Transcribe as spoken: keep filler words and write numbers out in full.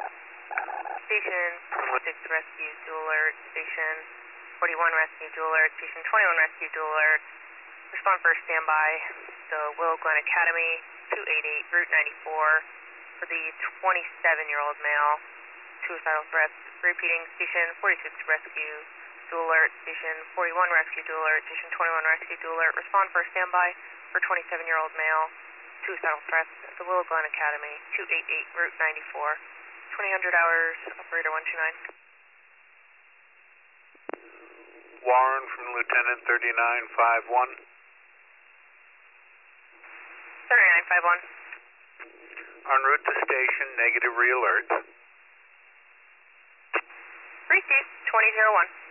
Station six rescue, dual alert. Station forty-one rescue, dual alert. Station twenty-one rescue, dual alert. Respond first, standby. The Willow Glen Academy, two eighty-eight, Route ninety-four, for the twenty-seven-year-old male. Suicidal threats. Repeating, Station forty-six rescue, dual alert. Station forty-one rescue, dual alert. Station twenty-one rescue, dual alert. Respond first, standby for twenty-seven-year-old male. Suicidal threats at the Willow Glen Academy, two eighty-eight, Route ninety-four. twenty hundred hours, operator one two nine. Warren from Lieutenant thirty-nine five one. thirty-nine five one. En route to station, negative re-alert. Receive, twenty oh one.